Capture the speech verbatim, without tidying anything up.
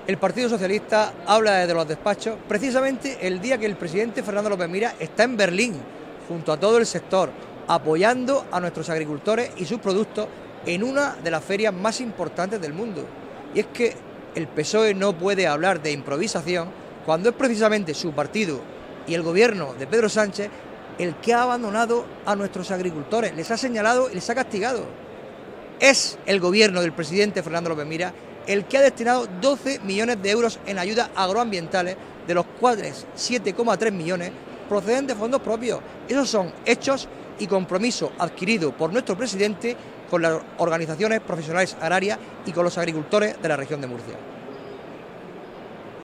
El Partido Socialista habla desde los despachos precisamente el día que el presidente Fernando López Miras está en Berlín, junto a todo el sector, apoyando a nuestros agricultores y sus productos en una de las ferias más importantes del mundo. Y es que el P S O E no puede hablar de improvisación cuando es precisamente su partido y el gobierno de Pedro Sánchez el que ha abandonado a nuestros agricultores, les ha señalado y les ha castigado. Es el gobierno del presidente Fernando López Miras el que ha destinado doce millones de euros en ayudas agroambientales, de los cuales siete coma tres millones proceden de fondos propios. Esos son hechos y compromiso adquirido por nuestro presidente con las organizaciones profesionales agrarias y con los agricultores de la región de Murcia.